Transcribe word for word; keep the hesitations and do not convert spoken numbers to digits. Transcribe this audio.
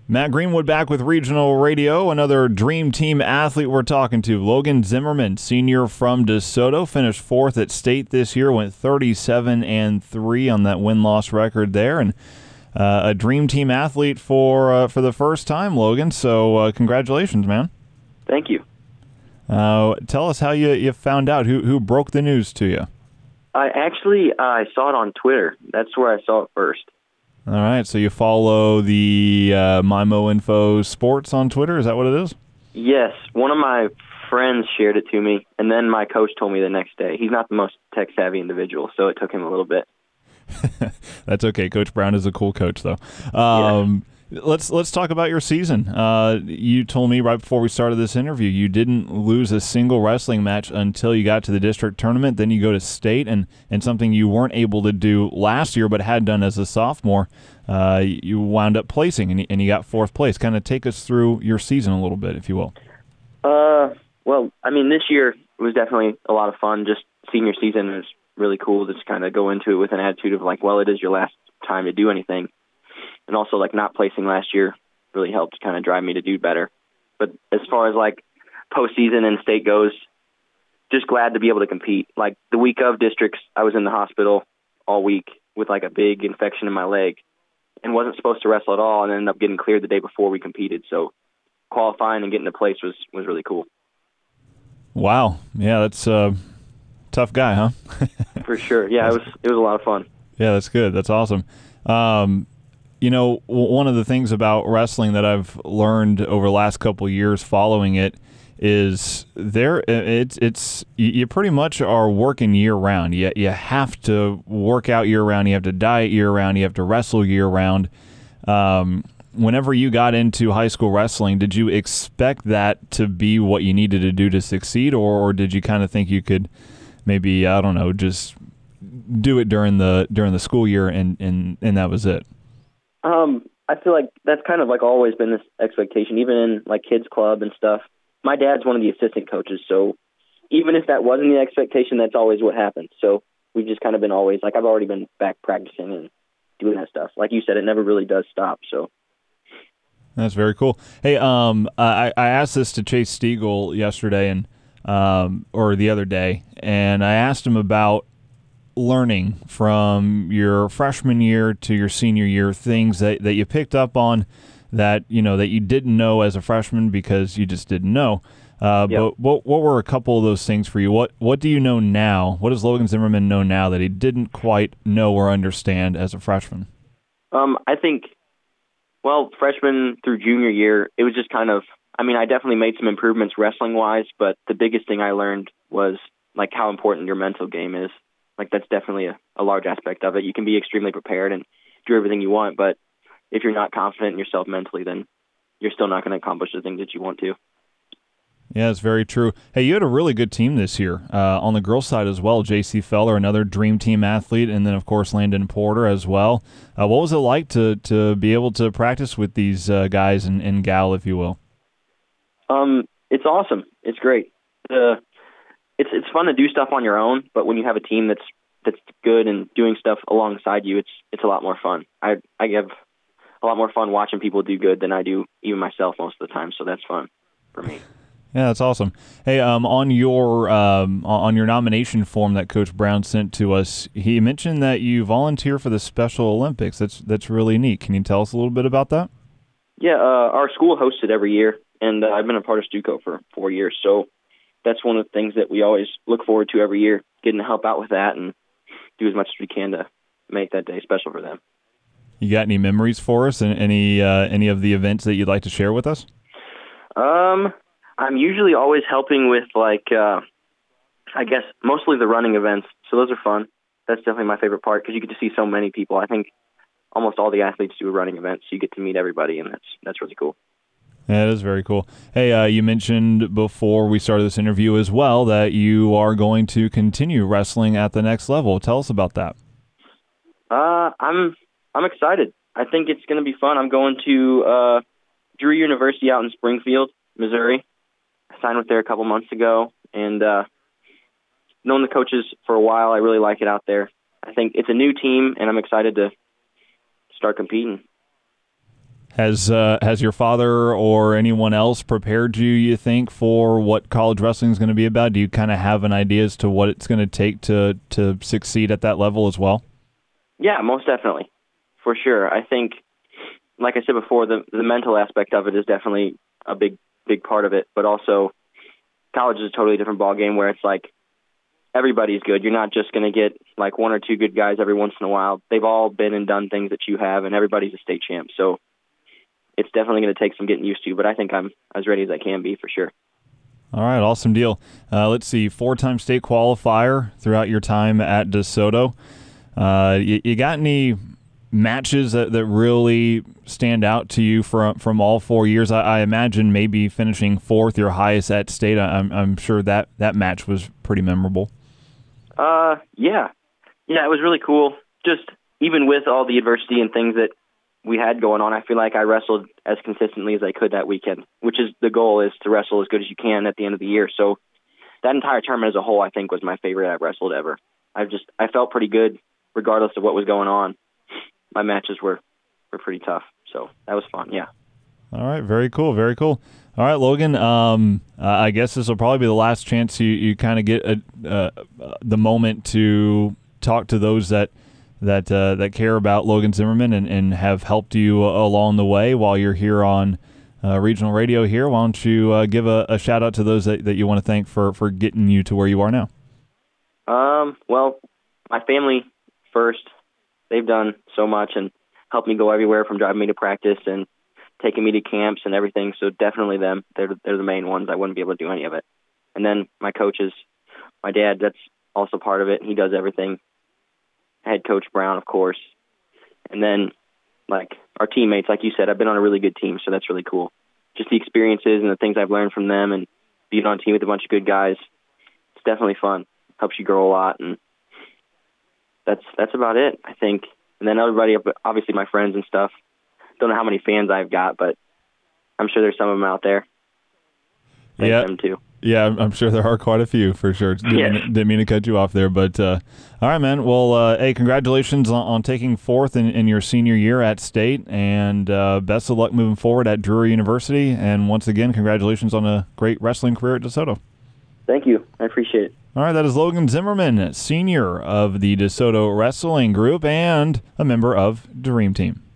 Matt Greenwood back with Regional Radio. Another Dream Team athlete we're talking to. Logan Zimmerman, senior from DeSoto, finished fourth at state this year, went thirty-seven and three on that win-loss record there, and uh, a Dream Team athlete for uh, for the first time, Logan. So uh, congratulations, man. Thank you. Uh, tell us how you, you found out. Who who broke the news to you? I actually uh, I saw it on Twitter. That's where I saw it first. All right, so you follow the uh, Mimo Info Sports on Twitter? Is that what it is? Yes, one of my friends shared it to me, and then my coach told me the next day. He's not the most tech-savvy individual, so it took him a little bit. That's okay. Coach Brown is a cool coach, though. Um, yeah. Let's let's talk about your season. Uh, you told me right before we started this interview you didn't lose a single wrestling match until you got to the district tournament. Then you go to state, and, and something you weren't able to do last year but had done as a sophomore, uh, you wound up placing, and you, and you got fourth place. Kind of take us through your season a little bit, if you will. Uh, well, I mean, this year was definitely a lot of fun. Just senior season was really cool to just kind of go into it with an attitude of like, well, it is your last time to do anything. And also, like, not placing last year really helped kind of drive me to do better. But as far as, like, postseason and state goes, just glad to be able to compete. Like, the week of districts, I was in the hospital all week with, like, a big infection in my leg and wasn't supposed to wrestle at all, and ended up getting cleared the day before we competed. So qualifying and getting to place was, was really cool. Wow. Yeah, that's a tough guy, huh? For sure. Yeah, it was it was a lot of fun. Yeah, that's good. That's awesome. Um You know, one of the things about wrestling that I've learned over the last couple of years following it is there it's it's you pretty much are working year round. You you have to work out year round. You have to diet year round. You have to wrestle year round. Um, whenever you got into high school wrestling, did you expect that to be what you needed to do to succeed, or, or did you kind of think you could maybe, I don't know, just do it during the during the school year and and, and that was it? Um, I feel like that's kind of like always been this expectation, even in like kids club and stuff. My dad's one of the assistant coaches, so even if that wasn't the expectation, that's always what happened. So we've just kind of been always like I've already been back practicing and doing that stuff. Like you said, it never really does stop. So that's very cool. Hey, um, I I asked this to Chase Stiegel yesterday and um or the other day, and I asked him about learning from your freshman year to your senior year, things that, that you picked up on that, you know, that you didn't know as a freshman because you just didn't know. Uh, yep. But what what were a couple of those things for you? What what do you know now? What does Logan Zimmerman know now that he didn't quite know or understand as a freshman? Um, I think, well, freshman through junior year, it was just kind of, I mean, I definitely made some improvements wrestling-wise, but the biggest thing I learned was, like, how important your mental game is. Like, that's definitely a, a large aspect of it. You can be extremely prepared and do everything you want, but if you're not confident in yourself mentally, then you're still not going to accomplish the things that you want to. Yeah, it's very true. Hey, you had a really good team this year uh, on the girls' side as well. J C Feller, another Dream Team athlete, and then, of course, Landon Porter as well. Uh, what was it like to to be able to practice with these uh, guys and, and gal, if you will? Um, it's awesome. It's great. Uh, it's it's fun to do stuff on your own, but when you have a team that's that's good and doing stuff alongside you, it's it's a lot more fun. I I have a lot more fun watching people do good than I do even myself most of the time, so that's fun for me. Yeah, that's awesome. Hey, um, on your um, on your nomination form that Coach Brown sent to us, he mentioned that you volunteer for the Special Olympics. That's that's really neat. Can you tell us a little bit about that? Yeah, uh, our school hosts it every year, and uh, I've been a part of STUCO for four years, so that's one of the things that we always look forward to every year, getting to help out with that and do as much as we can to make that day special for them. You got any memories for us, and any uh, any of the events that you'd like to share with us? Um. I'm usually always helping with, like, uh, I guess, mostly the running events. So those are fun. That's definitely my favorite part because you get to see so many people. I think almost all the athletes do a running event, so you get to meet everybody, and that's that's really cool. Yeah, it is very cool. Hey, uh, you mentioned before we started this interview as well that you are going to continue wrestling at the next level. Tell us about that. Uh, I'm I'm excited. I think it's going to be fun. I'm going to uh, Drew University out in Springfield, Missouri. I signed with there a couple months ago, and uh, known the coaches for a while. I really like it out there. I think it's a new team, and I'm excited to start competing. Has uh, has your father or anyone else prepared you, you think, for what college wrestling is going to be about? Do you kind of have an idea as to what it's going to take to to succeed at that level as well? Yeah, most definitely, for sure. I think, like I said before, the the mental aspect of it is definitely a big big part of it. But also, college is a totally different ballgame where it's like everybody's good. You're not just going to get like one or two good guys every once in a while. They've all been and done things that you have, and everybody's a state champ. So it's definitely going to take some getting used to, but I think I'm as ready as I can be for sure. All right, awesome deal. Uh, let's see, four-time state qualifier throughout your time at DeSoto. Uh, you, you got any matches that, that really stand out to you from from all four years? I, I imagine maybe finishing fourth, your highest at state. I'm, I'm sure that, that match was pretty memorable. Uh, yeah. Yeah, it was really cool. Just even with all the adversity and things that we had going on, I feel like I wrestled as consistently as I could that weekend, which is the goal, is to wrestle as good as you can at the end of the year. So that entire tournament as a whole, I think, was my favorite I've wrestled ever. I've just, I felt pretty good regardless of what was going on. My matches were, were pretty tough. So that was fun. Yeah. All right. Very cool. Very cool. All right, Logan, um, uh, I guess this will probably be the last chance you, you kind of get a, uh, the moment to talk to those that that uh, that care about Logan Zimmerman and, and have helped you along the way while you're here on uh, regional radio here. Why don't you uh, give a, a shout out to those that, that you want to thank for, for getting you to where you are now? Um, well, my family first. They've done so much and helped me go everywhere, from driving me to practice and taking me to camps and everything. So definitely them. They're, they're the main ones. I wouldn't be able to do any of it. And then my coaches, my dad, that's also part of it. He does everything. Head coach Brown, of course. And then, like, our teammates, like you said, I've been on a really good team, so that's really cool. Just the experiences and the things I've learned from them, and being on a team with a bunch of good guys, it's definitely fun. Helps you grow a lot, and that's that's about it, I think. And then everybody, obviously my friends and stuff. Don't know how many fans I've got, but I'm sure there's some of them out there. Thank yeah. them too. Yeah, I'm sure there are quite a few for sure. Didn't, yeah. mean, didn't mean to cut you off there, but uh, all right, man. Well, uh, hey, congratulations on, on taking fourth in, in your senior year at state, and uh, best of luck moving forward at Drury University. And once again, congratulations on a great wrestling career at DeSoto. Thank you. I appreciate it. All right, that is Logan Zimmerman, senior of the DeSoto Wrestling Group and a member of Dream Team.